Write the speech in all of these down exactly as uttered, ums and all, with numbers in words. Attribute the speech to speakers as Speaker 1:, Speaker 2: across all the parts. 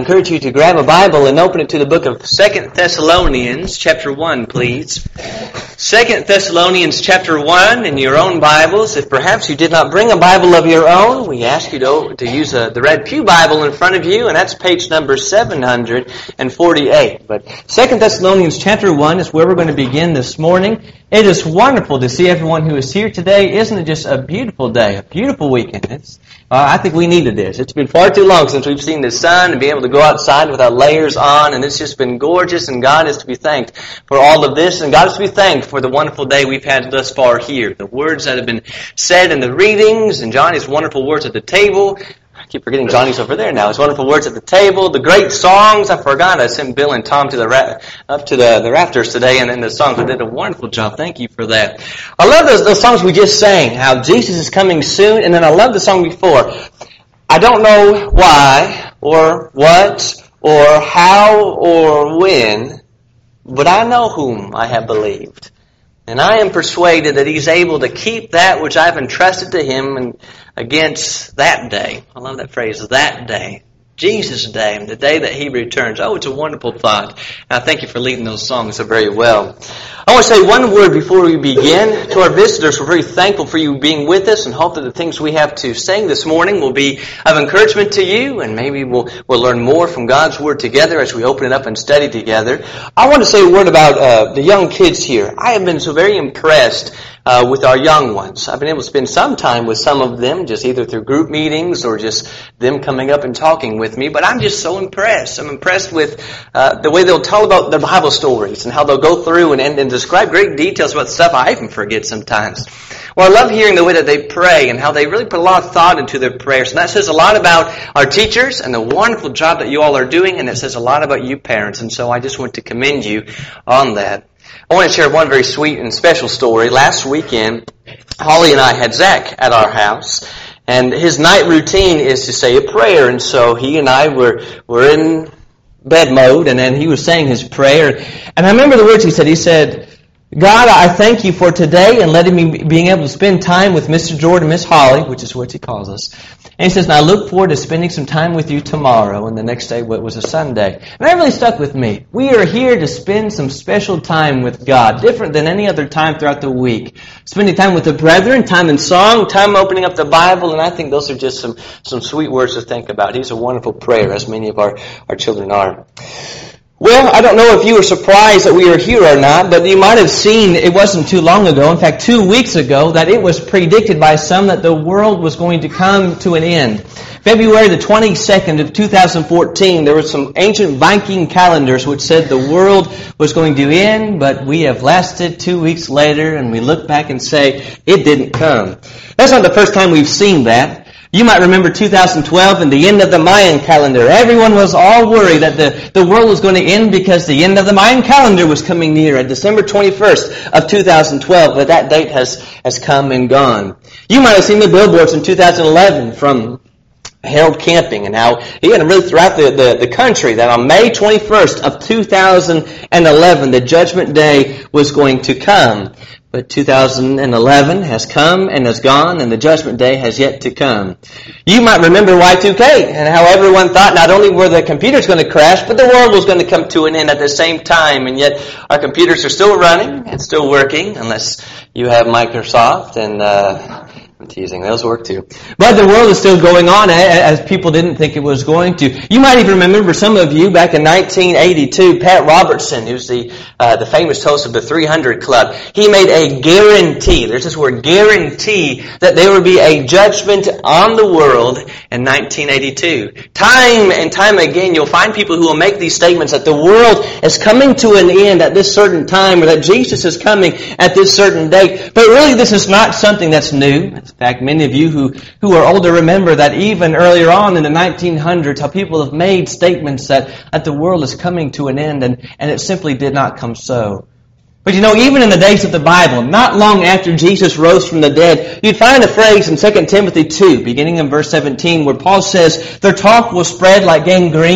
Speaker 1: encourage you to grab a Bible and open it to the book of Second Thessalonians, chapter one, please. Second Thessalonians, chapter one, in your own Bibles. If perhaps you did not bring a Bible of your own, we ask you to, to use a, the Red Pew Bible in front of you, and that's page number seven hundred forty-eight. But Second Thessalonians, chapter one is where we're going to begin this morning. It is wonderful to see everyone who is here today. Isn't it just a beautiful day, a beautiful weekend? It's, uh, I think we needed this. It's been far too long since we've seen the sun and be able to go outside without layers on, and it's just been gorgeous, and God is to be thanked for all of this, and God is to be thanked for the wonderful day we've had thus far here. The words that have been said in the readings, and Johnny's wonderful words at the table. I keep forgetting Johnny's over there now. His wonderful words at the table, the great songs. I forgot I sent Bill and Tom to the ra- up to the, the rafters today, and then the songs. They did a wonderful job. Thank you for that. I love those, those songs we just sang, how Jesus is coming soon, and then I love the song before. I don't know why, or what, or how, or when, but I know whom I have believed. And I am persuaded that He's able to keep that which I've entrusted to Him and against that day. I love that phrase, that day. Jesus' day, the day that He returns. Oh, it's a wonderful thought. And I thank you for leading those songs so very well. I want to say one word before we begin. To our visitors, we're very thankful for you being with us and hope that the things we have to sing this morning will be of encouragement to you, and maybe we'll, we'll learn more from God's Word together as we open it up and study together. I want to say a word about uh, the young kids here. I have been so very impressed Uh, with our young ones. I've been able to spend some time with some of them, just either through group meetings or just them coming up and talking with me, but I'm just so impressed. I'm impressed with uh, the way they'll tell about their Bible stories and how they'll go through and, and, and describe great details about stuff I even forget sometimes. Well, I love hearing the way that they pray and how they really put a lot of thought into their prayers, and that says a lot about our teachers and the wonderful job that you all are doing, and it says a lot about you parents, and so I just want to commend you on that. I want to share one very sweet and special story. Last weekend, Holly and I had Zach at our house, and his night routine is to say a prayer, and so he and I were, were in bed mode, and then he was saying his prayer, and I remember the words he said. He said, God, I thank you for today and letting me being able to spend time with Mister Jordan and Miss Holly, which is what he calls us. And he says, and I look forward to spending some time with you tomorrow. And the next day what was a Sunday. And that really stuck with me. We are here to spend some special time with God, different than any other time throughout the week. Spending time with the brethren, time in song, time opening up the Bible, and I think those are just some, some sweet words to think about. He's a wonderful prayer, as many of our, our children are. Well, I don't know if you were surprised that we are here or not, but you might have seen it wasn't too long ago, in fact two weeks ago, that it was predicted by some that the world was going to come to an end. February the twenty-second of two thousand fourteen, there were some ancient Viking calendars which said the world was going to end, but we have lasted two weeks later, and we look back and say, it didn't come. That's not the first time we've seen that. You might remember two thousand twelve and the end of the Mayan calendar. Everyone was all worried that the, the world was going to end because the end of the Mayan calendar was coming near at December twenty-first of two thousand twelve, but that date has, has come and gone. You might have seen the billboards in two thousand eleven from Harold Camping and how he had really throughout the, the, the country that on May twenty-first of two thousand eleven, the judgment day was going to come. But two thousand eleven has come and has gone, and the judgment day has yet to come. You might remember Y two K and how everyone thought not only were the computers going to crash, but the world was going to come to an end at the same time. And yet our computers are still running and still working, unless you have Microsoft and... Uh, I'm teasing. Those work too. But the world is still going on as people didn't think it was going to. You might even remember, some of you, back in nineteen eighty-two, Pat Robertson, who's the uh, the famous host of the three hundred Club, he made a guarantee, there's this word guarantee, that there would be a judgment on the world in nineteen eighty-two. Time and time again, you'll find people who will make these statements that the world is coming to an end at this certain time, or that Jesus is coming at this certain date. But really, this is not something that's new. In fact, many of you who, who are older remember that even earlier on in the nineteen hundreds, how people have made statements that, that the world is coming to an end, and, and it simply did not come so. But you know, even in the days of the Bible, not long after Jesus rose from the dead, you'd find a phrase in Second Timothy two, beginning in verse seventeen, where Paul says, their talk will spread like gangrene.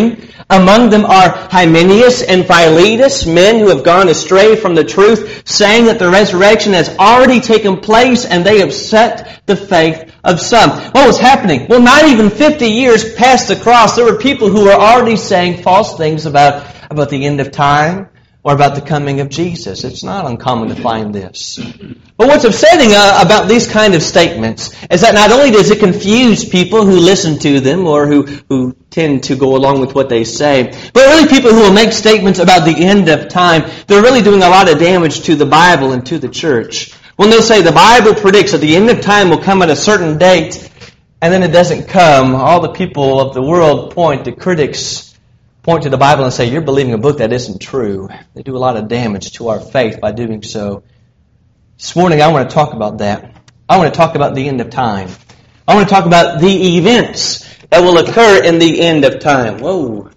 Speaker 1: Among them are Hymenaeus and Philetus, men who have gone astray from the truth, saying that the resurrection has already taken place and they upset the faith of some. What was happening? Well, not even fifty years past the cross, there were people who were already saying false things about, about the end of time or about the coming of Jesus. It's not uncommon to find this. But what's upsetting uh, about these kind of statements is that not only does it confuse people who listen to them or who, who tend to go along with what they say, but really people who will make statements about the end of time, they're really doing a lot of damage to the Bible and to the church. When they'll say the Bible predicts that the end of time will come at a certain date, and then it doesn't come, all the people of the world point, the critics point to the Bible and say, you're believing a book that isn't true. They do a lot of damage to our faith by doing so. This morning I want to talk about that. I want to talk about the end of time. I want to talk about the events that will occur in the end of time. Whoa.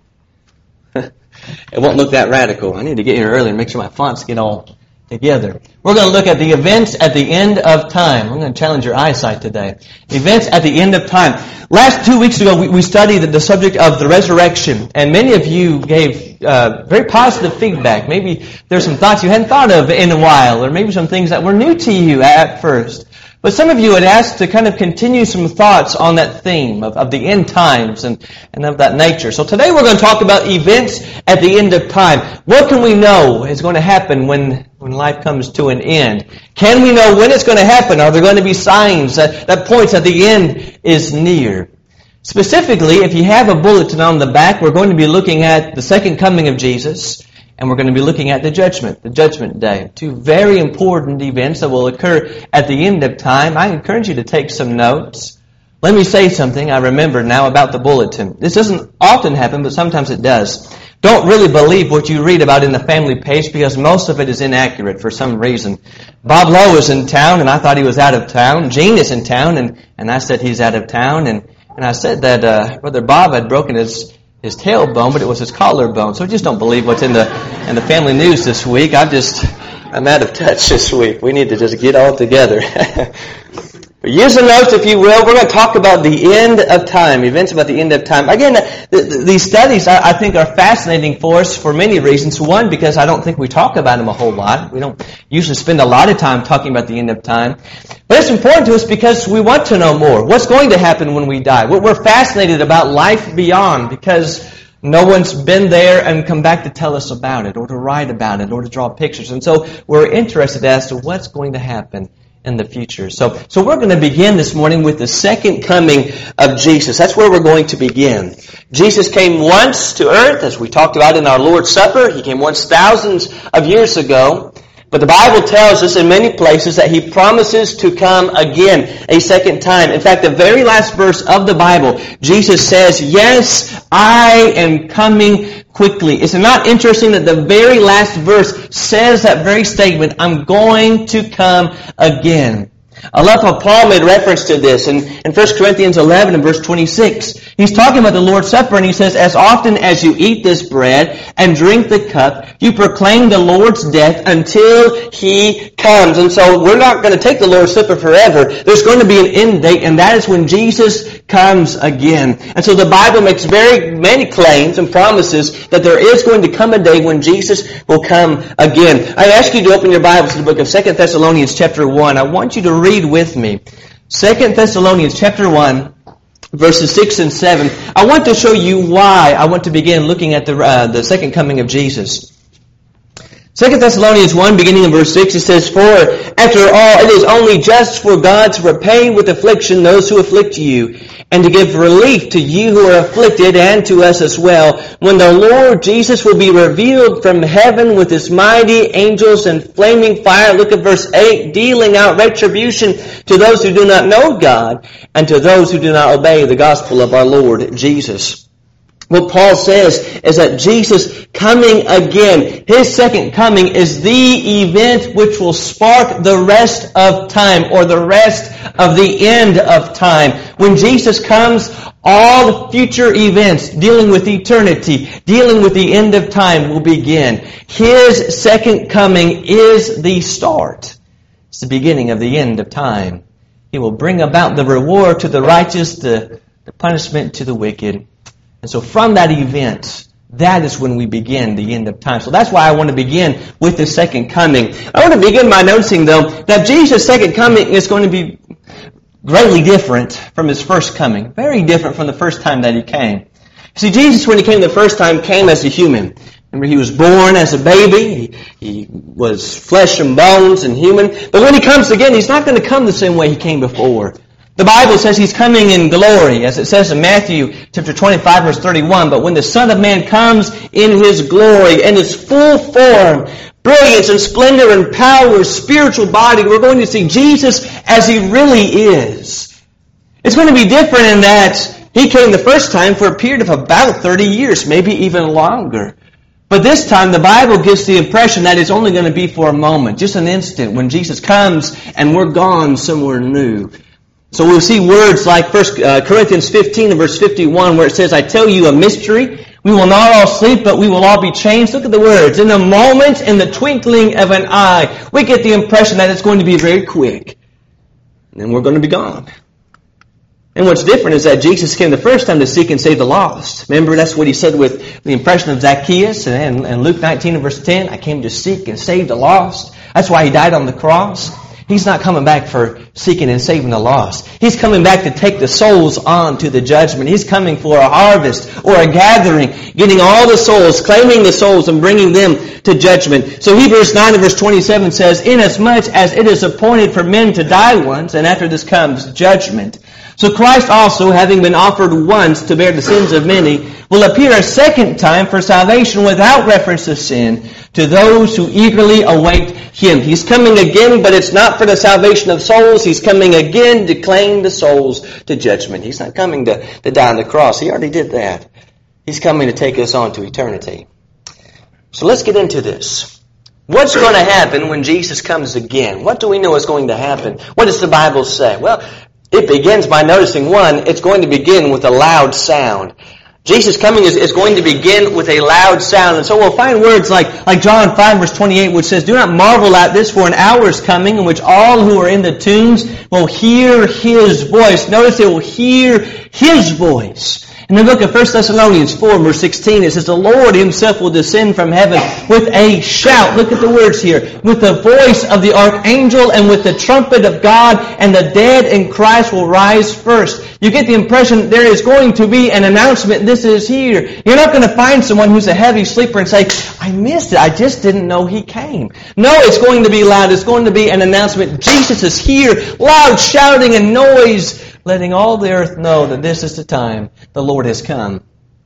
Speaker 1: It won't look that radical. I need to get here early and make sure my fonts get all together. We're going to look at the events at the end of time. I'm going to challenge your eyesight today. Events at the end of time. Last two weeks ago, we, we studied the subject of the resurrection, and many of you gave uh, very positive feedback. Maybe there's some thoughts you hadn't thought of in a while, or maybe some things that were new to you at first. But some of you had asked to kind of continue some thoughts on that theme of, of the end times and, and of that nature. So today we're going to talk about events at the end of time. What can we know is going to happen when, when life comes to an end? Can we know when it's going to happen? Are there going to be signs that, that points that the end is near? Specifically, if you have a bulletin on the back, we're going to be looking at the second coming of Jesus. And we're going to be looking at the judgment, the judgment day. Two very important events that will occur at the end of time. I encourage you to take some notes. Let me say something I remember now about the bulletin. This doesn't often happen, but sometimes it does. Don't really believe what you read about in the family page because most of it is inaccurate for some reason. Bob Lowe is in town, and I thought he was out of town. Gene is in town, and, and I said he's out of town. And, and I said that uh, Brother Bob had broken his... his tailbone, but it was his collarbone. So just don't believe what's in the in the family news this week. I'm just, I'm out of touch this week. We need to just get all together. Use the notes, if you will. We're going to talk about the end of time, events about the end of time. Again, the, the, these studies, I, I think, are fascinating for us for many reasons. One, because I don't think we talk about them a whole lot. We don't usually spend a lot of time talking about the end of time. But it's important to us because we want to know more. What's going to happen when we die? We're fascinated about life beyond because no one's been there and come back to tell us about it or to write about it or to draw pictures. And so we're interested as to what's going to happen in the future. So, so we're going to begin this morning with the second coming of Jesus. That's where we're going to begin. Jesus came once to earth, as we talked about in our Lord's Supper. He came once thousands of years ago. But the Bible tells us in many places that He promises to come again a second time. In fact, the very last verse of the Bible, Jesus says, "Yes, I am coming quickly." Is it not interesting that the very last verse says that very statement, I'm going to come again? I love how Paul made reference to this in, in First Corinthians eleven and verse twenty-six. He's talking about the Lord's Supper and he says, "As often as you eat this bread and drink the cup, you proclaim the Lord's death until He comes." And so we're not going to take the Lord's Supper forever. There's going to be an end date, and that is when Jesus comes again. And so the Bible makes very many claims and promises that there is going to come a day when Jesus will come again. I ask you to open your Bibles to the book of Second Thessalonians chapter one. I want you to read with me. Second Thessalonians chapter one, verses six and seven. I want to show you why I want to begin looking at the uh, the second coming of Jesus. Second Thessalonians one, beginning in verse six, it says, "For after all, it is only just for God to repay with affliction those who afflict you, and to give relief to you who are afflicted, and to us as well, when the Lord Jesus will be revealed from heaven with His mighty angels and flaming fire." Look at verse eight, "dealing out retribution to those who do not know God, and to those who do not obey the gospel of our Lord Jesus." What Paul says is that Jesus coming again, His second coming, is the event which will spark the rest of time, or the rest of the end of time. When Jesus comes, all the future events dealing with eternity, dealing with the end of time will begin. His second coming is the start. It's the beginning of the end of time. He will bring about the reward to the righteous, the, the punishment to the wicked. And so from that event, that is when we begin the end of time. So that's why I want to begin with the second coming. I want to begin by noticing, though, that Jesus' second coming is going to be greatly different from His first coming. Very different from the first time that He came. See, Jesus, when He came the first time, came as a human. Remember, He was born as a baby. He, he was flesh and bones and human. But when He comes again, He's not going to come the same way He came before. The Bible says He's coming in glory, as it says in Matthew chapter twenty-five, verse thirty-one. But when the Son of Man comes in His glory and His full form, brilliance and splendor and power, spiritual body, we're going to see Jesus as He really is. It's going to be different in that He came the first time for a period of about thirty years, maybe even longer. But this time the Bible gives the impression that it's only going to be for a moment, just an instant, when Jesus comes and we're gone somewhere new. So we'll see words like First Corinthians fifteen and verse fifty-one, where it says, I tell you a mystery. We will not all sleep, but we will all be changed. Look at the words. In a moment, in the twinkling of an eye. We get the impression that it's going to be very quick. And then we're going to be gone. And what's different is that Jesus came the first time to seek and save the lost. Remember, that's what He said with the impression of Zacchaeus and, and Luke nineteen and verse ten. I came to seek and save the lost. That's why He died on the cross. He's not coming back for seeking and saving the lost. He's coming back to take the souls on to the judgment. He's coming for a harvest or a gathering, getting all the souls, claiming the souls and bringing them to judgment. So Hebrews nine and verse twenty-seven says, inasmuch as it is appointed for men to die once, and after this comes judgment. So Christ also, having been offered once to bear the sins of many, will appear a second time for salvation without reference to sin to those who eagerly await Him. He's coming again, but it's not for the salvation of souls. He's coming again to claim the souls to judgment. He's not coming to, to die on the cross. He already did that. He's coming to take us on to eternity. So let's get into this. What's going to happen when Jesus comes again? What do we know is going to happen? What does the Bible say? Well, it begins by noticing, one, it's going to begin with a loud sound. Jesus' coming is, is going to begin with a loud sound. And so we'll find words like, like John five verse twenty-eight, which says, do not marvel at this, for an hour is coming in which all who are in the tombs will hear His voice. Notice they will hear His voice. In the book of First Thessalonians four verse sixteen, it says, the Lord Himself will descend from heaven with a shout. Look at the words here. With the voice of the archangel and with the trumpet of God, and the dead in Christ will rise first. You get the impression there is going to be an announcement. This is here. You're not going to find someone who's a heavy sleeper and say, I missed it. I just didn't know He came. No, it's going to be loud. It's going to be an announcement. Jesus is here. Loud shouting and noise, letting all the earth know that this is the time the Lord has come.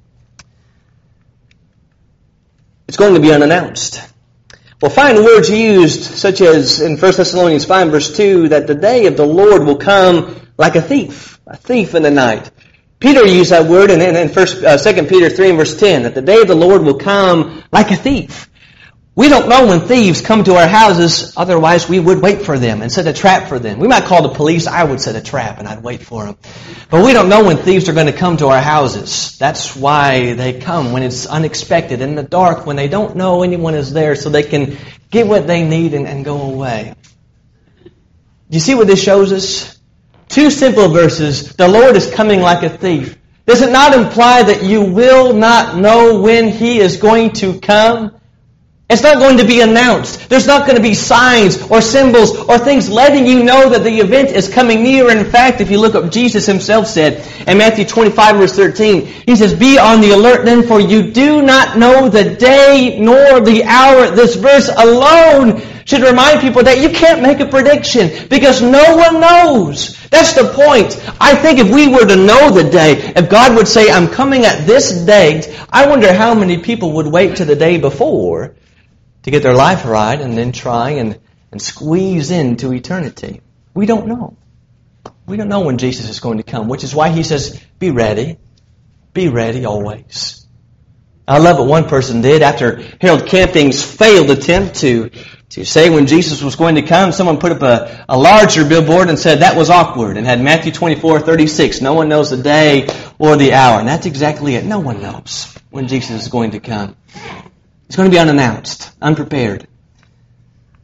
Speaker 1: It's going to be unannounced. We'll find words used, such as in First Thessalonians five verse two, that the day of the Lord will come like a thief, a thief in the night. Peter used that word in, in First, uh, Second Peter three and verse ten, that the day of the Lord will come like a thief. We don't know when thieves come to our houses, otherwise we would wait for them and set a trap for them. We might call the police, I would set a trap and I'd wait for them. But we don't know when thieves are going to come to our houses. That's why they come when it's unexpected, in the dark, when they don't know anyone is there, so they can get what they need and, and go away. Do you see what this shows us? Two simple verses. The Lord is coming like a thief. Does it not imply that you will not know when He is going to come? It's not going to be announced. There's not going to be signs or symbols or things letting you know that the event is coming near. In fact, if you look up, Jesus Himself said in Matthew twenty-five verse thirteen, He says, be on the alert then, for you do not know the day nor the hour. This verse alone should remind people that you can't make a prediction because no one knows. That's the point. I think if we were to know the day, if God would say, I'm coming at this date, I wonder how many people would wait to the day before to get their life right and then try and, and squeeze into eternity. We don't know. We don't know when Jesus is going to come, which is why He says, be ready. Be ready always. I love what one person did after Harold Camping's failed attempt to, to say when Jesus was going to come. Someone put up a, a larger billboard and said that was awkward and had Matthew twenty-four thirty-six. No one knows the day or the hour. And that's exactly it. No one knows when Jesus is going to come. It's going to be unannounced, unprepared.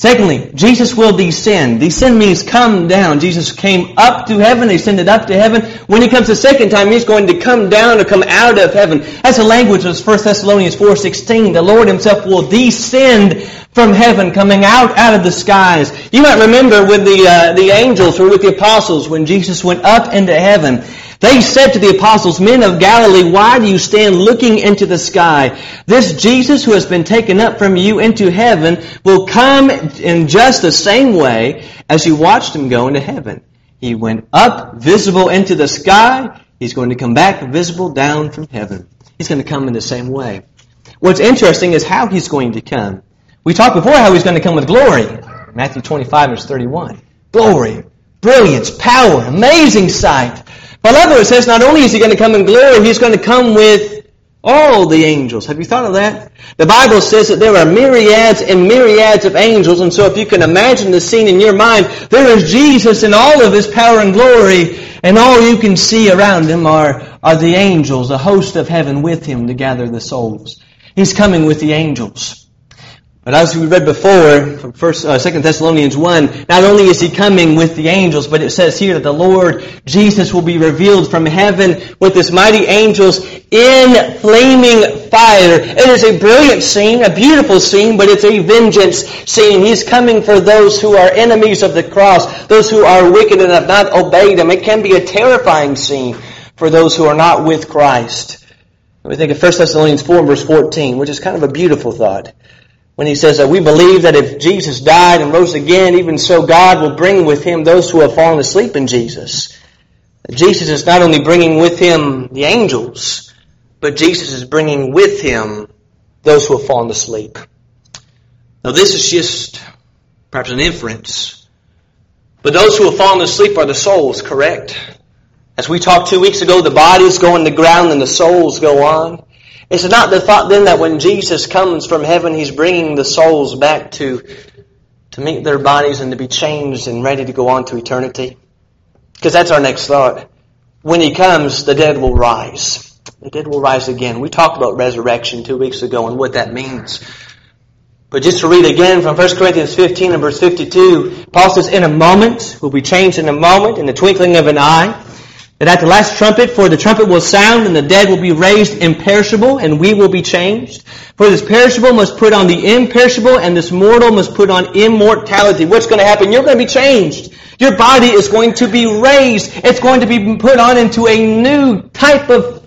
Speaker 1: Secondly, Jesus will descend. Descend means come down. Jesus came up to heaven, He ascended up to heaven. When He comes the second time, He's going to come down or come out of heaven. That's the language of First Thessalonians four sixteen. The Lord Himself will descend from heaven, coming out out of the skies. You might remember when the uh, the angels were with the apostles when Jesus went up into heaven. They said to the apostles, "Men of Galilee, why do you stand looking into the sky? This Jesus who has been taken up from you into heaven will come in just the same way as you watched Him go into heaven." He went up, visible into the sky. He's going to come back, visible down from heaven. He's going to come in the same way. What's interesting is how He's going to come. We talked before how He's going to come with glory. Matthew twenty-five, verse thirty-one. Glory, brilliance, power, amazing sight. But I love what it says, not only is He going to come in glory, He's going to come with all the angels. Have you thought of that? The Bible says that there are myriads and myriads of angels, and so if you can imagine the scene in your mind, there is Jesus in all of His power and glory, and all you can see around Him are, are the angels, a host of heaven with Him to gather the souls. He's coming with the angels. But as we read before, from First, uh, Second Thessalonians one, not only is He coming with the angels, but it says here that the Lord Jesus will be revealed from heaven with His mighty angels in flaming fire. It is a brilliant scene, a beautiful scene, but it's a vengeance scene. He's coming for those who are enemies of the cross, those who are wicked and have not obeyed Him. It can be a terrifying scene for those who are not with Christ. We think of First Thessalonians four, verse fourteen, which is kind of a beautiful thought. When he says that we believe that if Jesus died and rose again, even so God will bring with Him those who have fallen asleep in Jesus. Jesus is not only bringing with Him the angels, but Jesus is bringing with Him those who have fallen asleep. Now this is just perhaps an inference, but those who have fallen asleep are the souls, correct? As we talked two weeks ago, the bodies go in the ground and the souls go on. It's not the thought then that when Jesus comes from heaven, He's bringing the souls back to, to meet their bodies and to be changed and ready to go on to eternity? Because that's our next thought. When He comes, the dead will rise. The dead will rise again. We talked about resurrection two weeks ago and what that means. But just to read again from First Corinthians fifteen and verse fifty-two, Paul says, "In a moment, we'll be changed in a moment, in the twinkling of an eye. That at the last trumpet, for the trumpet will sound, and the dead will be raised imperishable, and we will be changed. For this perishable must put on the imperishable, and this mortal must put on immortality." What's going to happen? You're going to be changed. Your body is going to be raised. It's going to be put on into a new type of,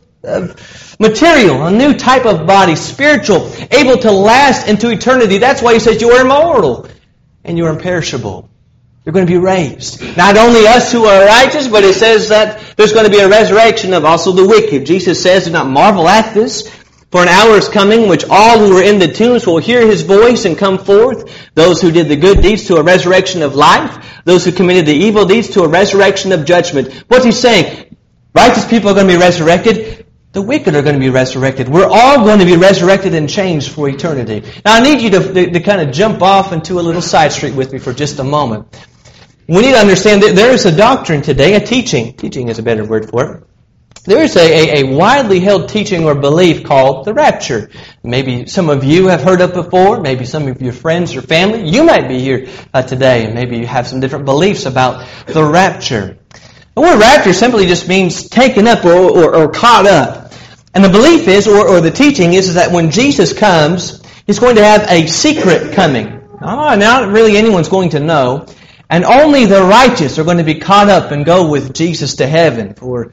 Speaker 1: of material, a new type of body, spiritual, able to last into eternity. That's why He says you are immortal, and you are imperishable. You're going to be raised. Not only us who are righteous, but it says that there's going to be a resurrection of also the wicked. Jesus says, "Do not marvel at this, for an hour is coming in which all who are in the tombs will hear His voice and come forth. Those who did the good deeds to a resurrection of life. Those who committed the evil deeds to a resurrection of judgment." What's He saying? Righteous people are going to be resurrected. The wicked are going to be resurrected. We're all going to be resurrected and changed for eternity. Now I need you to, to, to kind of jump off into a little side street with me for just a moment. We need to understand that there is a doctrine today, a teaching. Teaching is a better word for it. There is a, a, a widely held teaching or belief called the rapture. Maybe some of you have heard of it before. Maybe some of your friends or family. You might be here uh, today, and maybe you have some different beliefs about the rapture. The word rapture simply just means taken up or, or, or caught up. And the belief is, or, or the teaching is, is that when Jesus comes, He's going to have a secret coming. Oh, not really anyone's going to know. And only the righteous are going to be caught up and go with Jesus to heaven for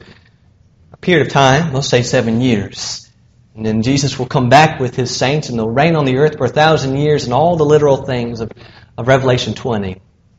Speaker 1: a period of time, let's say seven years. And then Jesus will come back with His saints and they'll reign on the earth for a thousand years and all the literal things of, of Revelation twenty.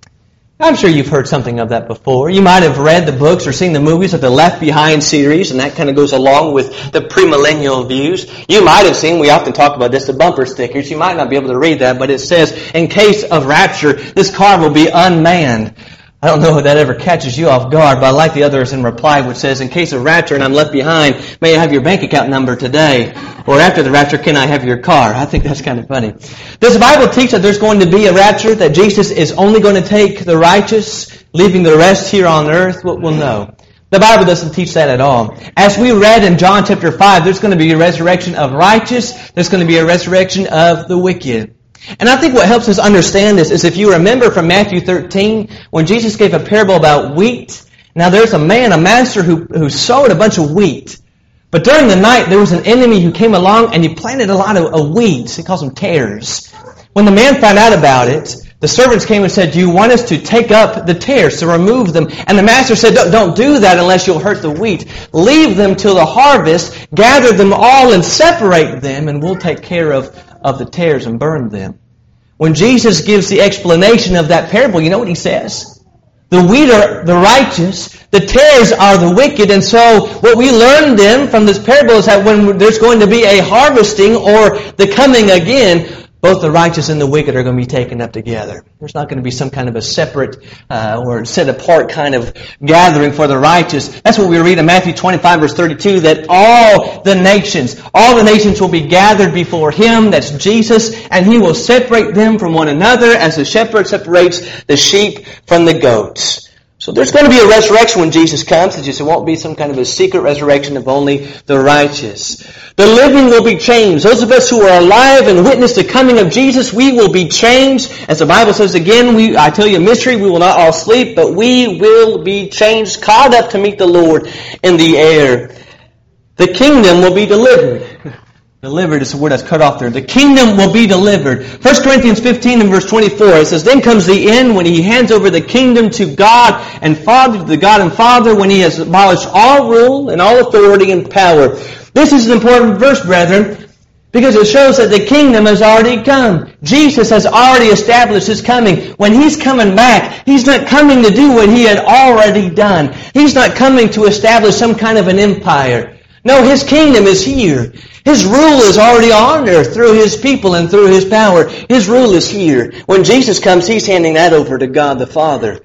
Speaker 1: I'm sure you've heard something of that before. You might have read the books or seen the movies of the Left Behind series, and that kind of goes along with the premillennial views. You might have seen, we often talk about this, the bumper stickers. You might not be able to read that, but it says, "In case of rapture, this car will be unmanned." I don't know if that ever catches you off guard, but I like the others in reply, which says, "In case of rapture and I'm left behind, may I have your bank account number today?" Or after the rapture, "Can I have your car?" I think that's kind of funny. Does the Bible teach that there's going to be a rapture, that Jesus is only going to take the righteous, leaving the rest here on earth? Well, no. The Bible doesn't teach that at all. As we read in John chapter five, there's going to be a resurrection of righteous, there's going to be a resurrection of the wicked.
Speaker 2: And I think what helps us understand this is if you remember from Matthew thirteen, when Jesus gave a parable about wheat. Now there's a man, a master, who, who sowed a bunch of wheat. But during the night, there was an enemy who came along and he planted a lot of, of weeds. He calls them tares. When the man found out about it, the servants came and said, do you want us to take up the tares, to remove them? And the master said, don't, don't do that unless you'll hurt the wheat. Leave them till the harvest, gather them all and separate them, and we'll take care of, of the tares and burn them. When Jesus gives the explanation of that parable, you know what he says? The wheat are the righteous, the tares are the wicked, and so what we learn then from this parable is that when there's going to be a harvesting or the coming again, both the righteous and the wicked are going to be taken up together. There's not going to be some kind of a separate uh, or set apart kind of gathering for the righteous. That's what we read in Matthew twenty-five, verse thirty-two, that all the nations, all the nations will be gathered before Him, that's Jesus, and He will separate them from one another as the shepherd separates the sheep from the goats. So there's going to be a resurrection when Jesus comes. It just won't be some kind of a secret resurrection of only the righteous. The living will be changed. Those of us who are alive and witness the coming of Jesus, we will be changed. As the Bible says again, we, I tell you a mystery, we will not all sleep, but we will be changed, caught up to meet the Lord in the air. The kingdom will be delivered. Delivered is the word that's cut off there. The kingdom will be delivered. First Corinthians fifteen and verse twenty-four, it says, then comes the end when He hands over the kingdom to God and Father, to the God and Father, when He has abolished all rule and all authority and power. This is an important verse, brethren, because it shows that the kingdom has already come. Jesus has already established His coming. When He's coming back, He's not coming to do what He had already done. He's not coming to establish some kind of an empire. No, His kingdom is here. His rule is already on earth through His people and through His power. His rule is here. When Jesus comes, He's handing that over to God the Father.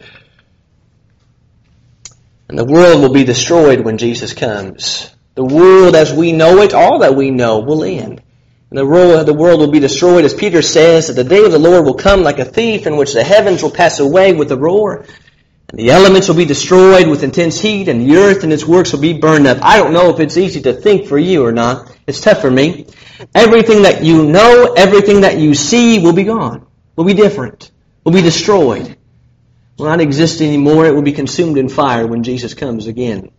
Speaker 2: And the world will be destroyed when Jesus comes. The world as we know it, all that we know, will end. And the world, the world will be destroyed, as Peter says, that the day of the Lord will come like a thief, in which the heavens will pass away with a roar. And the elements will be destroyed with intense heat, and the earth and its works will be burned up. I don't know if it's easy to think for you or not. It's tough for me. Everything that you know, everything that you see will be gone. Will be different. Will be destroyed. Will not exist anymore. It will be consumed in fire when Jesus comes again.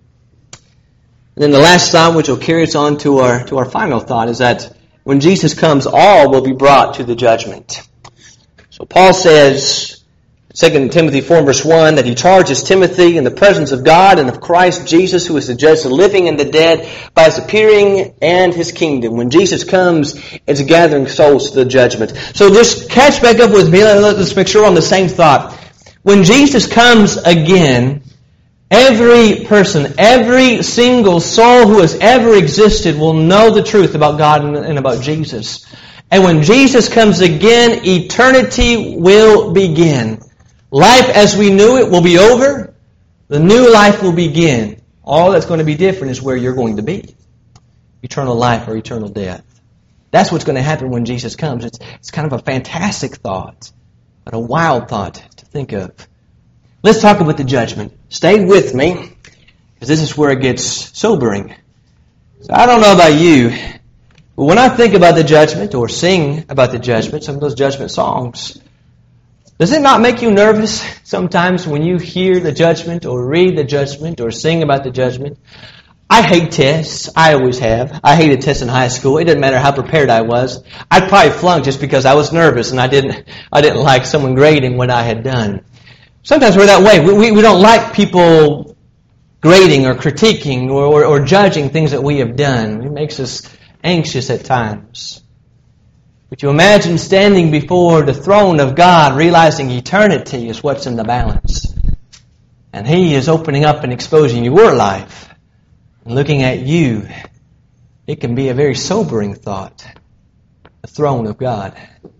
Speaker 2: And then the last thought, which will carry us on to our, to our final thought, is that when Jesus comes, all will be brought to the judgment. So Paul says, Second Timothy four, verse one, that he charges Timothy in the presence of God and of Christ Jesus, who is to judge the living and the dead, by His appearing and His kingdom. When Jesus comes, it's gathering souls to the judgment. So just catch back up with me. Let's make sure we're on the same thought. When Jesus comes again, every person, every single soul who has ever existed will know the truth about God and about Jesus. And when Jesus comes again, eternity will begin. Life as we knew it will be over. The new life will begin. All that's going to be different is where you're going to be. Eternal life or eternal death. That's what's going to happen when Jesus comes. It's, it's kind of a fantastic thought, but a wild thought to think of. Let's talk about the judgment. Stay with me, because this is where it gets sobering. So I don't know about you, but when I think about the judgment or sing about the judgment, some of those judgment songs, does it not make you nervous sometimes when you hear the judgment or read the judgment or sing about the judgment? I hate tests. I always have. I hated tests in high school. It didn't matter how prepared I was. I'd probably flunk just because I was nervous and I didn't I didn't like someone grading what I had done. Sometimes we're that way. We, we, we don't like people grading or critiquing or, or, or judging things that we have done. It makes us anxious at times. But you imagine standing before the throne of God, realizing eternity is what's in the balance. And He is opening up and exposing your life. And looking at you, it can be a very sobering thought. The throne of God.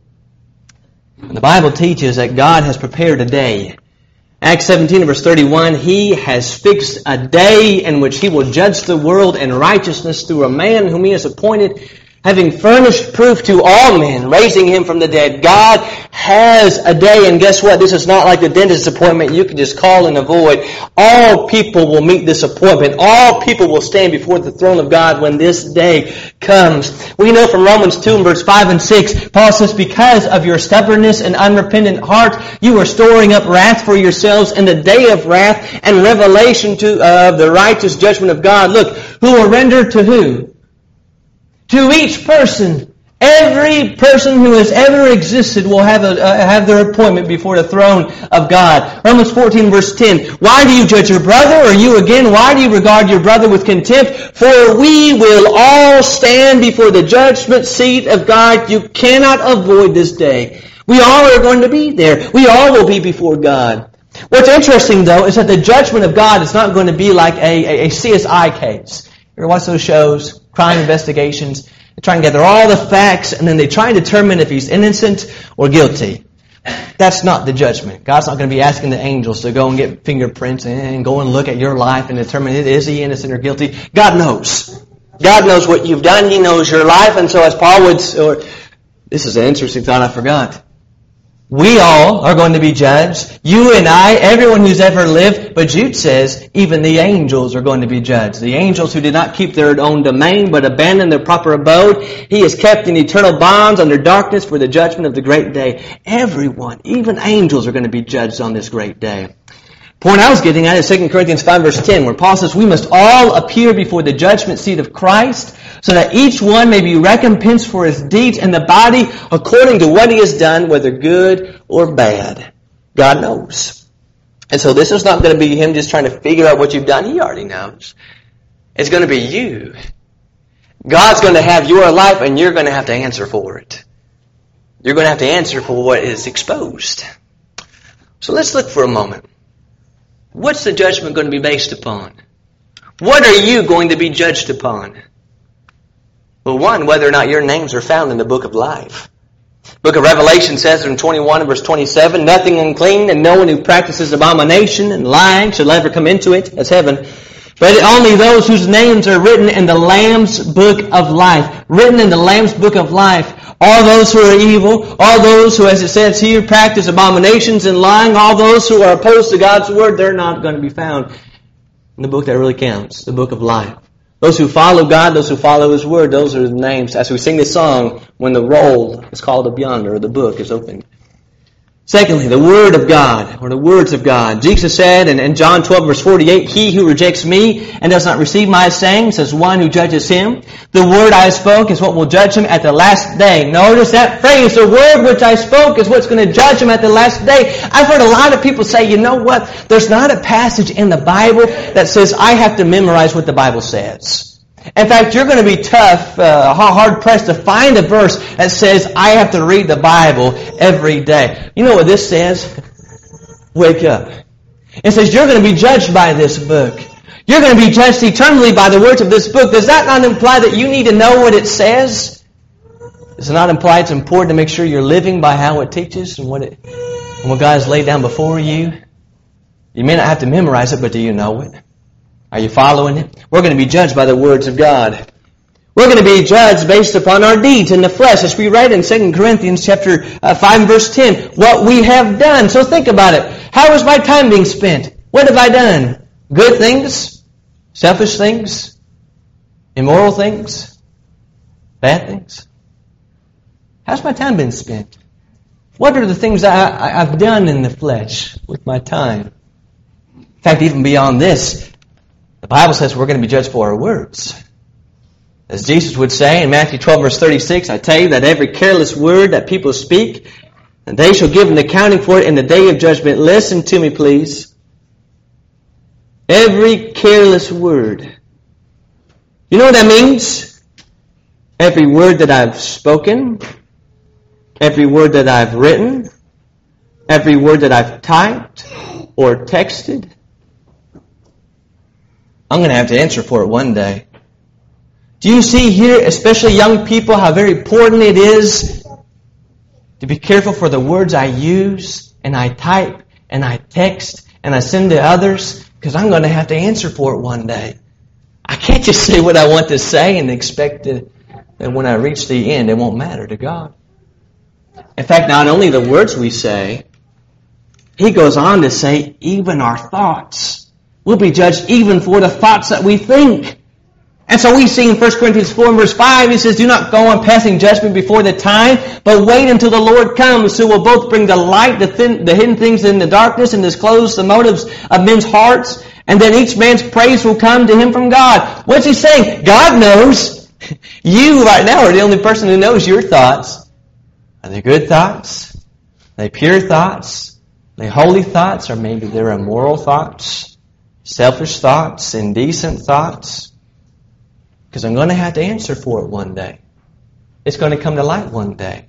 Speaker 2: And the Bible teaches that God has prepared a day. Acts seventeen, verse thirty-one, He has fixed a day in which He will judge the world in righteousness through a man whom He has appointed, having furnished proof to all men, raising him from the dead. God has a day, and guess what? This is not like the dentist appointment you can just call and avoid. All people will meet this appointment. All people will stand before the throne of God when this day comes. We know from Romans two and verse five and six, Paul says, because of your stubbornness and unrepentant heart, you are storing up wrath for yourselves in the day of wrath and revelation to of uh, the righteous judgment of God. Look, who will render to who? To each person, every person who has ever existed will have a, uh, have their appointment before the throne of God. Romans fourteen verse ten. Why do you judge your brother? Or you again, why do you regard your brother with contempt? For we will all stand before the judgment seat of God. You cannot avoid this day. We all are going to be there. We all will be before God. What's interesting, though, is that the judgment of God is not going to be like a, a, a C S I case. You ever watch those shows, crime investigations? They try and gather all the facts, and then they try and determine if he's innocent or guilty. That's not the judgment. God's not going to be asking the angels to go and get fingerprints and go and look at your life and determine, is he innocent or guilty? God knows. God knows what you've done. He knows your life. And so as Paul would, or this is an interesting thought I forgot. We all are going to be judged. You and I, everyone who's ever lived. But Jude says even the angels are going to be judged. The angels who did not keep their own domain but abandoned their proper abode. He is kept in eternal bonds under darkness for the judgment of the great day. Everyone, even angels, are going to be judged on this great day. The point I was getting at is Second Corinthians five verse ten, where Paul says we must all appear before the judgment seat of Christ, so that each one may be recompensed for his deeds in the body according to what he has done, whether good or bad. God knows. And so this is not going to be him just trying to figure out what you've done. He already knows. It's going to be you. God's going to have your life, and you're going to have to answer for it. You're going to have to answer for what is exposed. So let's look for a moment. What's the judgment going to be based upon? What are you going to be judged upon? Well, one, whether or not your names are found in the book of life. Book of Revelation says in twenty-one and verse twenty-seven, nothing unclean and no one who practices abomination and lying shall ever come into it, as heaven. But only those whose names are written in the Lamb's book of life. Written in the Lamb's book of life. All those who are evil, all those who, as it says here, practice abominations and lying, all those who are opposed to God's word, they're not going to be found in the book that really counts, the book of life. Those who follow God, those who follow His word, those are the names. As we sing this song, when the roll is called up yonder, or the book is opened. Secondly, the Word of God, or the words of God. Jesus said in, in John twelve, verse forty-eight, he who rejects me and does not receive my sayings is one who judges him. The word I spoke is what will judge him at the last day. Notice that phrase, the word which I spoke is what's going to judge him at the last day. I've heard a lot of people say, you know what, there's not a passage in the Bible that says I have to memorize what the Bible says. In fact, you're going to be tough, uh, hard-pressed to find a verse that says, I have to read the Bible every day. You know what this says? Wake up. It says you're going to be judged by this book. You're going to be judged eternally by the words of this book. Does that not imply that you need to know what it says? Does it not imply it's important to make sure you're living by how it teaches and what, it, and what God has laid down before you? You may not have to memorize it, but do you know it? Are you following it? We're going to be judged by the words of God. We're going to be judged based upon our deeds in the flesh, as we read in Second Corinthians chapter five, verse ten. What we have done. So think about it. How is my time being spent? What have I done? Good things? Selfish things? Immoral things? Bad things? How's my time been spent? What are the things I, I, I've done in the flesh with my time? In fact, even beyond this, the Bible says we're going to be judged for our words. As Jesus would say in Matthew twelve, verse thirty-six, I tell you that every careless word that people speak, and they shall give an accounting for it in the day of judgment. Listen to me, please. Every careless word. You know what that means? Every word that I've spoken, every word that I've written, every word that I've typed or texted, I'm going to have to answer for it one day. Do you see here, especially young people, how very important it is to be careful for the words I use and I type and I text and I send to others? Because I'm going to have to answer for it one day. I can't just say what I want to say and expect to then when I reach the end, it won't matter to God. In fact, not only the words we say, he goes on to say, even our thoughts will be judged even for the thoughts that we think. And so we see in First Corinthians four and verse five, he says, do not go on passing judgment before the time, but wait until the Lord comes, who will both bring to light the, thin, the hidden things in the darkness and disclose the motives of men's hearts. And then each man's praise will come to him from God. What's he saying? God knows. You right now are the only person who knows your thoughts. Are they good thoughts? Are they pure thoughts? Are they holy thoughts? Or maybe they're immoral thoughts? Selfish thoughts? Indecent thoughts? Because I'm going to have to answer for it one day. It's going to come to light one day.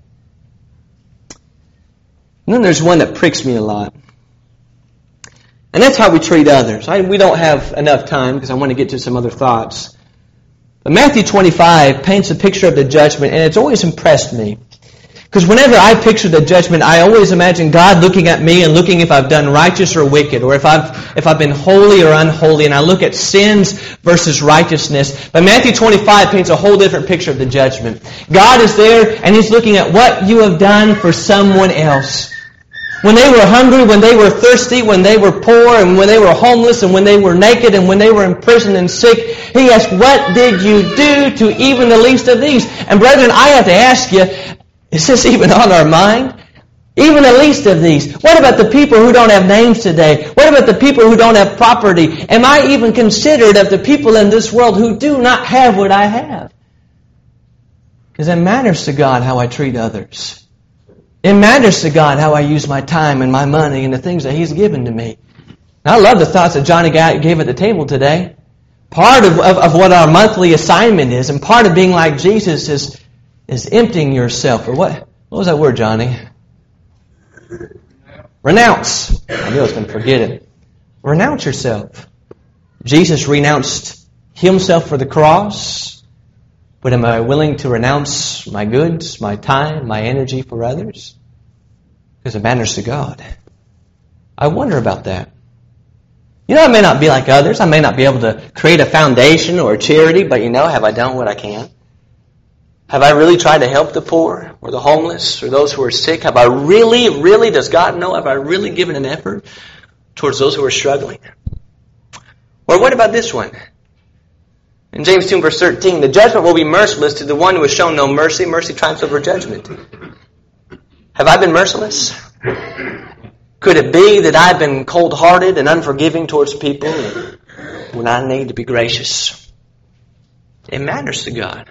Speaker 2: And then there's one that pricks me a lot. And that's how we treat others. I, we don't have enough time because I want to get to some other thoughts. But Matthew twenty-five paints a picture of the judgment, and it's always impressed me. Because whenever I picture the judgment, I always imagine God looking at me and looking if I've done righteous or wicked, or if I've if I've been holy or unholy, and I look at sins versus righteousness. But Matthew twenty-five paints a whole different picture of the judgment. God is there, and He's looking at what you have done for someone else. When they were hungry, when they were thirsty, when they were poor, and when they were homeless, and when they were naked, and when they were in prison and sick, He asked, what did you do to even the least of these? And brethren, I have to ask you, is this even on our mind? Even the least of these. What about the people who don't have names today? What about the people who don't have property? Am I even considered of the people in this world who do not have what I have? Because it matters to God how I treat others. It matters to God how I use my time and my money and the things that He's given to me. And I love the thoughts that Johnny gave at the table today. Part of, of, of what our monthly assignment is, and part of being like Jesus is is emptying yourself. Or what? What was that word, Johnny? Renounce. I knew I was going to forget it. Renounce yourself. Jesus renounced Himself for the cross. But am I willing to renounce my goods, my time, my energy for others? Because it matters to God. I wonder about that. You know, I may not be like others. I may not be able to create a foundation or a charity, but you know, have I done what I can? Have I really tried to help the poor or the homeless or those who are sick? Have I really, really, does God know, have I really given an effort towards those who are struggling? Or what about this one? In James two verse thirteen, the judgment will be merciless to the one who has shown no mercy. Mercy triumphs over judgment. Have I been merciless? Could it be that I've been cold-hearted and unforgiving towards people when I need to be gracious? It matters to God.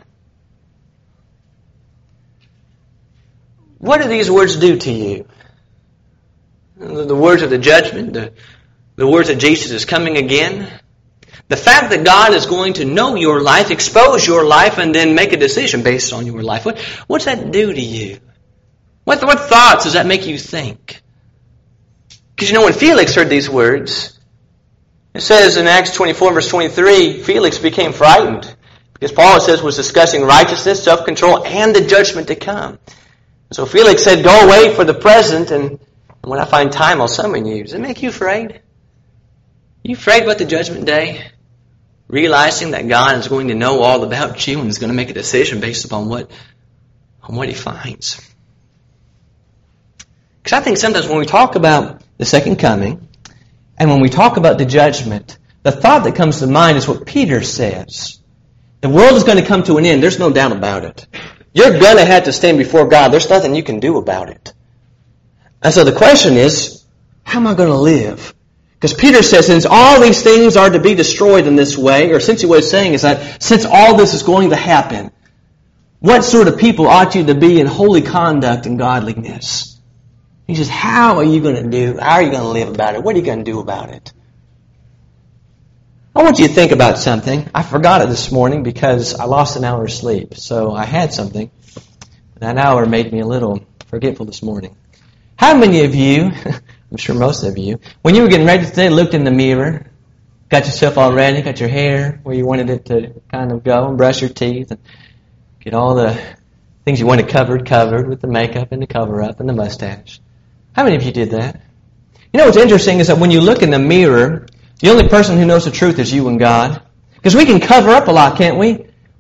Speaker 2: What do these words do to you? The words of the judgment, the, the words that Jesus is coming again. The fact that God is going to know your life, expose your life, and then make a decision based on your life. What, what's that do to you? What, what thoughts does that make you think? Because you know, when Felix heard these words, it says in Acts twenty-four verse twenty-three, Felix became frightened. Because Paul, it says, was discussing righteousness, self-control, and the judgment to come. So Felix said, go away for the present, and when I find time, I'll summon you. Does it make you afraid? Are you afraid about the judgment day? Realizing that God is going to know all about you and is going to make a decision based upon what, on what He finds. Because I think sometimes when we talk about the second coming, and when we talk about the judgment, the thought that comes to mind is what Peter says. The world is going to come to an end. There's no doubt about it. You're going to have to stand before God. There's nothing you can do about it. And so the question is, how am I going to live? Because Peter says, since all these things are to be destroyed in this way, or essentially what he's saying is that since all this is going to happen, what sort of people ought you to be in holy conduct and godliness? He says, how are you going to do? How are you going to live about it? What are you going to do about it? I want you to think about something. I forgot it this morning because I lost an hour of sleep. So I had something. That hour made me a little forgetful this morning. How many of you, I'm sure most of you, when you were getting ready today, looked in the mirror, got yourself all ready, got your hair where you wanted it to kind of go, and brush your teeth, and get all the things you wanted covered, covered with the makeup and the cover-up and the mustache? How many of you did that? You know what's interesting is that when you look in the mirror, the only person who knows the truth is you and God. Because we can cover up a lot, can't we?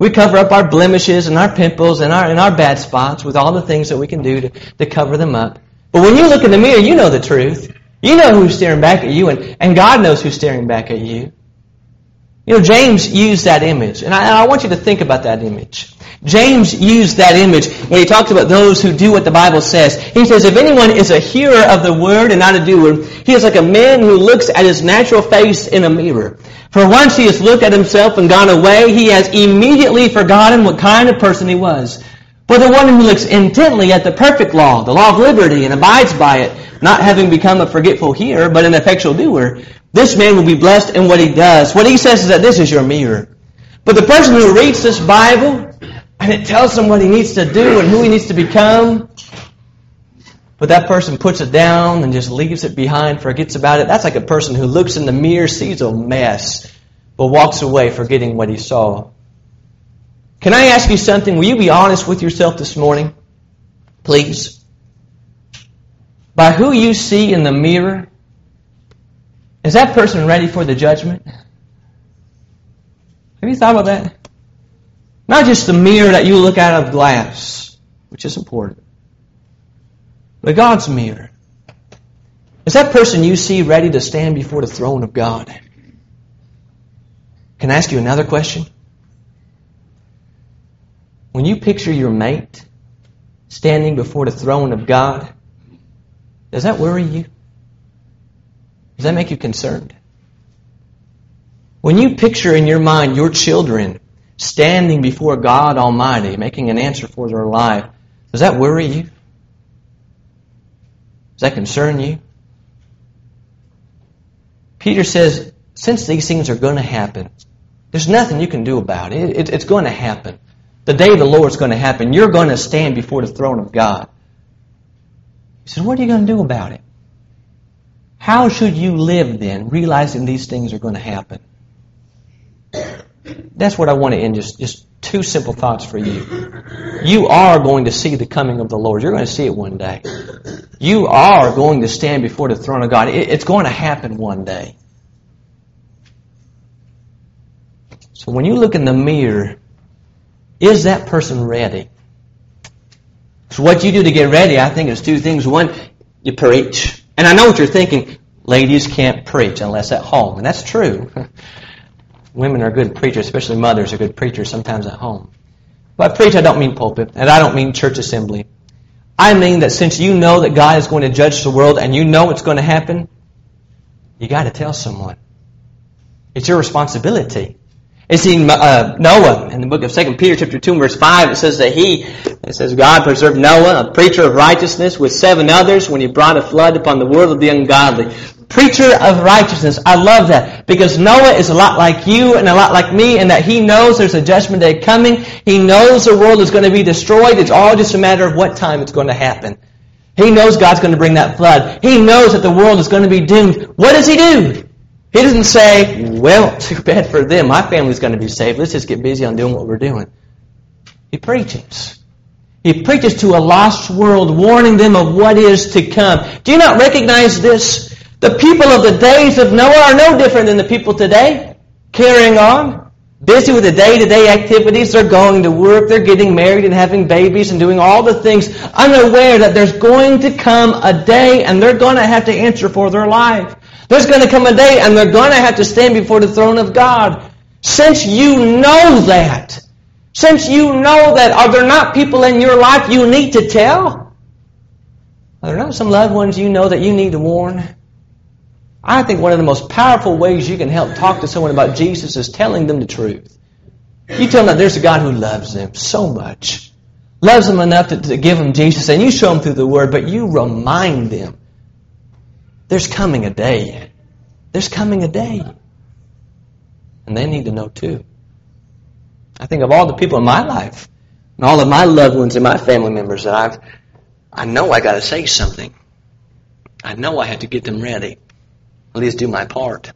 Speaker 2: We cover up our blemishes and our pimples and our and our bad spots with all the things that we can do to, to cover them up. But when you look in the mirror, you know the truth. You know who's staring back at you, and, and God knows who's staring back at you. You know, James used that image, and I, and I want you to think about that image. James used that image when he talks about those who do what the Bible says. He says, if anyone is a hearer of the word and not a doer, he is like a man who looks at his natural face in a mirror. For once he has looked at himself and gone away, he has immediately forgotten what kind of person he was. But the one who looks intently at the perfect law, the law of liberty, and abides by it, not having become a forgetful hearer, but an effectual doer, this man will be blessed in what he does. What he says is that this is your mirror. But the person who reads this Bible, and it tells him what he needs to do and who he needs to become, but that person puts it down and just leaves it behind, forgets about it. That's like a person who looks in the mirror, sees a mess, but walks away forgetting what he saw. Can I ask you something? Will you be honest with yourself this morning? Please. By who you see in the mirror, is that person ready for the judgment? Have you thought about that? Not just the mirror that you look out of glass, which is important, but God's mirror. Is that person you see ready to stand before the throne of God? Can I ask you another question? When you picture your mate standing before the throne of God, does that worry you? Does that make you concerned? When you picture in your mind your children standing before God Almighty, making an answer for their life, does that worry you? Does that concern you? Peter says, since these things are going to happen, there's nothing you can do about it. it it's going to happen. The day of the Lord is going to happen. You're going to stand before the throne of God. He says, what are you going to do about it? How should you live then, realizing these things are going to happen? That's what I want to end, just, just two simple thoughts for you. You are going to see the coming of the Lord. You're going to see it one day. You are going to stand before the throne of God. It, it's going to happen one day. So when you look in the mirror, is that person ready? So what you do to get ready, I think, is two things. One, you preach. And I know what you're thinking. Ladies can't preach unless at home. And that's true. Women are good preachers, especially mothers are good preachers sometimes at home. By preach, I don't mean pulpit, and I don't mean church assembly. I mean that since you know that God is going to judge the world and you know it's going to happen, you got to tell someone. It's your responsibility. It's in uh, Noah, in the book of Second Peter chapter two, verse five, it says that he, it says, God preserved Noah, a preacher of righteousness, with seven others when he brought a flood upon the world of the ungodly. Preacher of righteousness. I love that. Because Noah is a lot like you and a lot like me in that he knows there's a judgment day coming. He knows the world is going to be destroyed. It's all just a matter of what time it's going to happen. He knows God's going to bring that flood. He knows that the world is going to be doomed. What does he do? He doesn't say, well, too bad for them. My family's going to be saved. Let's just get busy on doing what we're doing. He preaches. He preaches to a lost world, warning them of what is to come. Do you not recognize this? The people of the days of Noah are no different than the people today. Carrying on. Busy with the day-to-day activities. They're going to work. They're getting married and having babies and doing all the things. Unaware that there's going to come a day and they're going to have to answer for their life. There's going to come a day and they're going to have to stand before the throne of God. Since you know that, since you know that, are there not people in your life you need to tell? Are there not some loved ones you know that you need to warn? I think one of the most powerful ways you can help talk to someone about Jesus is telling them the truth. You tell them that there's a God who loves them so much. Loves them enough to, to give them Jesus. And you show them through the Word, but you remind them. There's coming a day. There's coming a day. And they need to know too. I think of all the people in my life, and all of my loved ones and my family members that I've, I know I got to say something. I know I have to get them ready. At least do my part.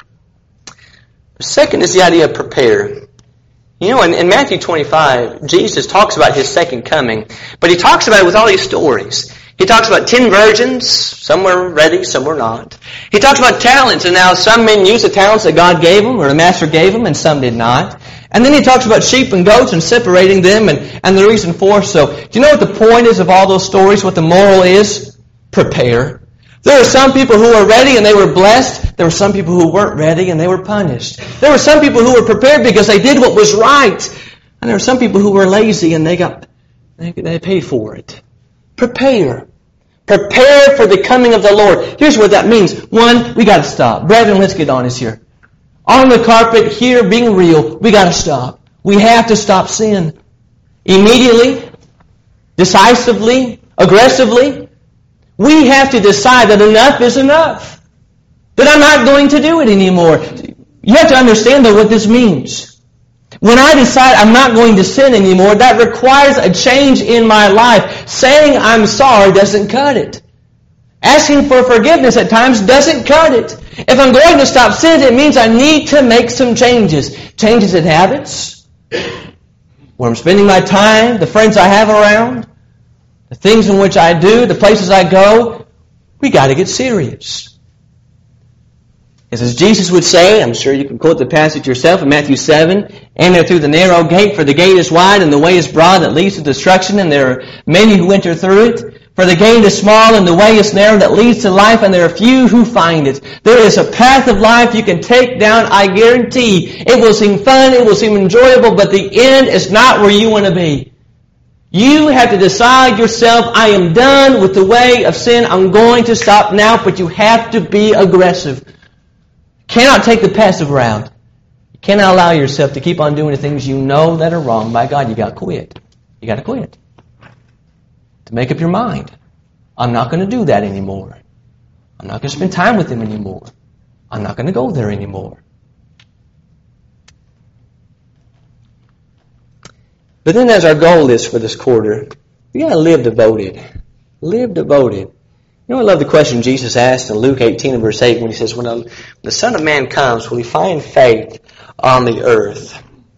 Speaker 2: The second is the idea of prepare. You know, in, in Matthew twenty-five, Jesus talks about His second coming, but He talks about it with all these stories. He talks about ten virgins, some were ready, some were not. He talks about talents, and now some men used the talents that God gave them, or the Master gave them, and some did not. And then he talks about sheep and goats and separating them and, and the reason for so. Do you know what the point is of all those stories, what the moral is? Prepare. There are some people who were ready and they were blessed. There were some people who weren't ready and they were punished. There were some people who were prepared because they did what was right. And there were some people who were lazy and they got they, they paid for it. Prepare. Prepare for the coming of the Lord. Here's what that means. One, we got to stop. Brethren, let's get honest here. On the carpet here, being real, we got to stop. We have to stop sin. Immediately, decisively, aggressively. We have to decide that enough is enough. That I'm not going to do it anymore. You have to understand, though, what this means. When I decide I'm not going to sin anymore, that requires a change in my life. Saying I'm sorry doesn't cut it. Asking for forgiveness at times doesn't cut it. If I'm going to stop sin, it means I need to make some changes. Changes in habits, where I'm spending my time, the friends I have around, the things in which I do, the places I go. We got to get serious. As Jesus would say, I'm sure you can quote the passage yourself in Matthew seven, enter through the narrow gate, for the gate is wide and the way is broad that leads to destruction, and there are many who enter through it. For the gate is small and the way is narrow that leads to life, and there are few who find it. There is a path of life you can take down, I guarantee. It will seem fun, it will seem enjoyable, but the end is not where you want to be. You have to decide yourself, I am done with the way of sin, I'm going to stop now, but you have to be aggressive. You cannot take the passive route. You cannot allow yourself to keep on doing the things you know that are wrong. By God, you got to quit. You got to quit. To make up your mind. I'm not going to do that anymore. I'm not going to spend time with Him anymore. I'm not going to go there anymore. But then as our goal is for this quarter, we got to live devoted. Live devoted. You know, I love the question Jesus asked in Luke eighteen and verse eight when He says, when, a, when the Son of Man comes, will He find faith on the earth?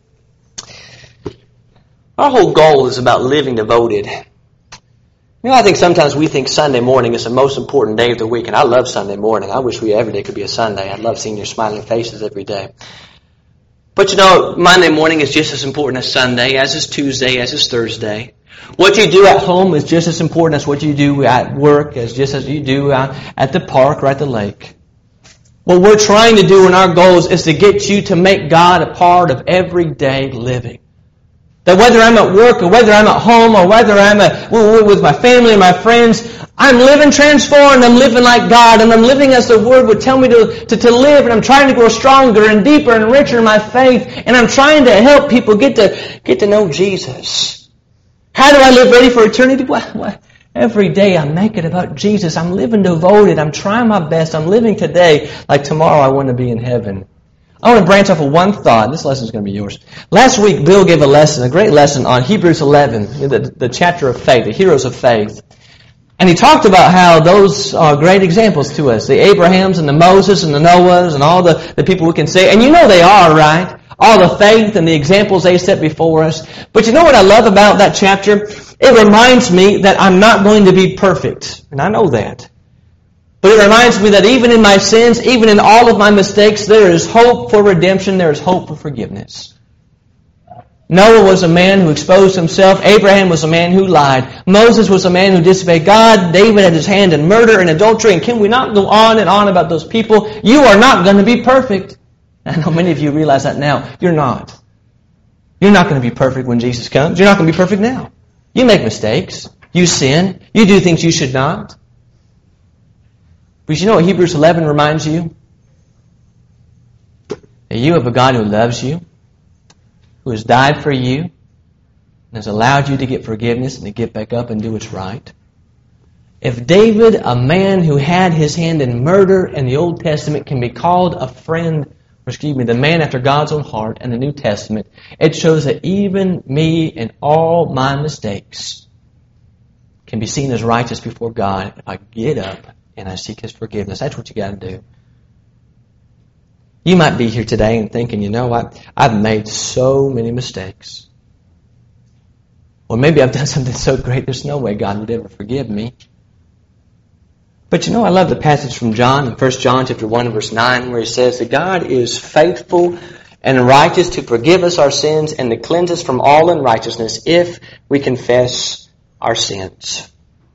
Speaker 2: Our whole goal is about living devoted. You know, I think sometimes we think Sunday morning is the most important day of the week, and I love Sunday morning. I wish we every day could be a Sunday. I love seeing your smiling faces every day. But you know, Monday morning is just as important as Sunday, as is Tuesday, as is Thursday. What you do at home is just as important as what you do at work, as just as you do out at the park or at the lake. What we're trying to do in our goals is to get you to make God a part of everyday living. That whether I'm at work or whether I'm at home or whether I'm at, with my family and my friends, I'm living transformed, I'm living like God, and I'm living as the Word would tell me to, to, to live, and I'm trying to grow stronger and deeper and richer in my faith, and I'm trying to help people get to get to know Jesus. How do I live ready for eternity? Well, well, every day I make it about Jesus. I'm living devoted. I'm trying my best. I'm living today like tomorrow I want to be in heaven. I want to branch off of one thought. This lesson is going to be yours. Last week, Bill gave a lesson, a great lesson on Hebrews eleven, the, the chapter of faith, the heroes of faith. And he talked about how those are great examples to us. The Abrahams and the Moses and the Noahs and all the, the people we can say. And you know they are, right? All the faith and the examples they set before us. But you know what I love about that chapter? It reminds me that I'm not going to be perfect. And I know that. But it reminds me that even in my sins, even in all of my mistakes, there is hope for redemption. There is hope for forgiveness. Noah was a man who exposed himself. Abraham was a man who lied. Moses was a man who disobeyed God. David had his hand in murder and adultery. And can we not go on and on about those people? You are not going to be perfect. I know many of you realize that now. You're not. You're not going to be perfect when Jesus comes. You're not going to be perfect now. You make mistakes. You sin. You do things you should not. But you know what Hebrews eleven reminds you? That you have a God who loves you, who has died for you, and has allowed you to get forgiveness and to get back up and do what's right. If David, a man who had his hand in murder in the Old Testament, can be called a friend, or excuse me, the man after God's own heart in the New Testament, it shows that even me and all my mistakes can be seen as righteous before God if I get up and I seek His forgiveness. That's what you got to do. You might be here today and thinking, you know what, I've made so many mistakes. Or maybe I've done something so great, there's no way God would ever forgive me. But you know, I love the passage from John, in First John chapter one, verse nine, where he says that God is faithful and righteous to forgive us our sins and to cleanse us from all unrighteousness if we confess our sins.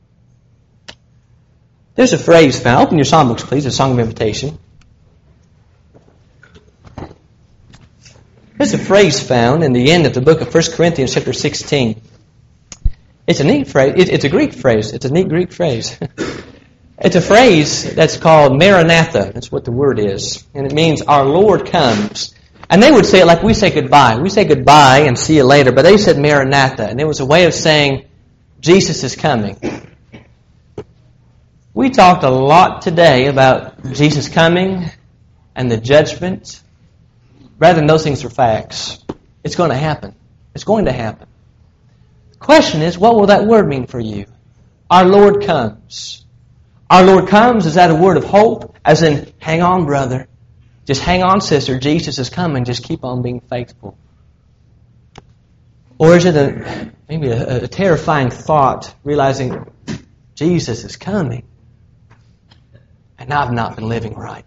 Speaker 2: There's a phrase found. Open your songbooks, please, a song of invitation. There's a phrase found in the end of the book of First Corinthians chapter sixteen. It's a neat phrase. It's a Greek phrase. It's a neat Greek phrase. It's a phrase that's called Maranatha. That's what the word is. And it means our Lord comes. And they would say it like we say goodbye. We say goodbye and see you later, but they said Maranatha. And it was a way of saying Jesus is coming. We talked a lot today about Jesus coming and the judgment. Rather than those things are facts. It's going to happen. It's going to happen. The question is, what will that word mean for you? Our Lord comes. Our Lord comes, is that a word of hope? As in, hang on, brother. Just hang on, sister. Jesus is coming. Just keep on being faithful. Or is it a maybe a, a terrifying thought, realizing Jesus is coming, and I've not been living right?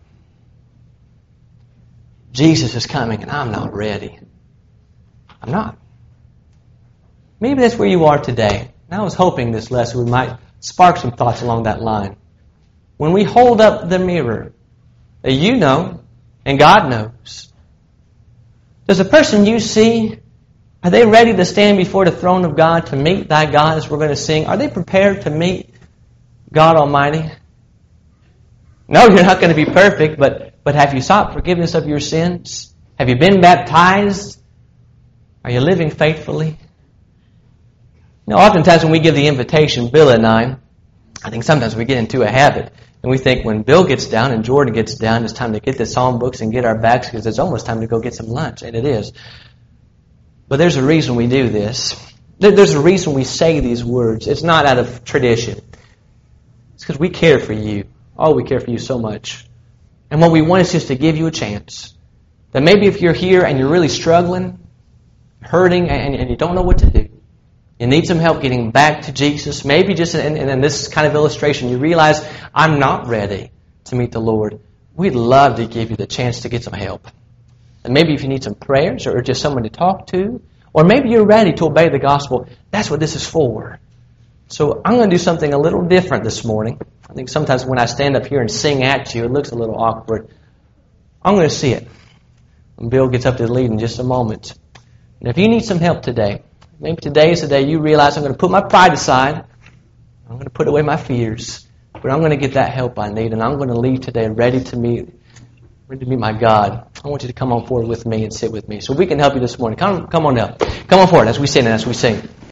Speaker 2: Jesus is coming, and I'm not ready. I'm not. Maybe that's where you are today. And I was hoping this lesson we might spark some thoughts along that line. When we hold up the mirror that you know and God knows, does the person you see, are they ready to stand before the throne of God to meet thy God, as we're going to sing? Are they prepared to meet God Almighty? No, you're not going to be perfect, but but have you sought forgiveness of your sins? Have you been baptized? Are you living faithfully? You know, oftentimes when we give the invitation, Bill and I, I think sometimes we get into a habit. And we think when Bill gets down and Jordan gets down, it's time to get the psalm books and get our bags because it's almost time to go get some lunch. And it is. But there's a reason we do this. There's a reason we say these words. It's not out of tradition. It's because we care for you. Oh, we care for you so much. And what we want is just to give you a chance. That maybe if you're here and you're really struggling, hurting, and, and you don't know what to do, you need some help getting back to Jesus. Maybe just in, in this kind of illustration, you realize, I'm not ready to meet the Lord. We'd love to give you the chance to get some help. And maybe if you need some prayers or just someone to talk to, or maybe you're ready to obey the gospel, that's what this is for. So I'm going to do something a little different this morning. I think sometimes when I stand up here and sing at you, it looks a little awkward. I'm going to see it. When Bill gets up to the lead in just a moment. And if you need some help today, maybe today is the day you realize I'm going to put my pride aside. I'm going to put away my fears. But I'm going to get that help I need. And I'm going to leave today ready to meet, ready to meet my God. I want you to come on forward with me and sit with me. So we can help you this morning. Come, come on up. Come on forward as we sing and as we sing.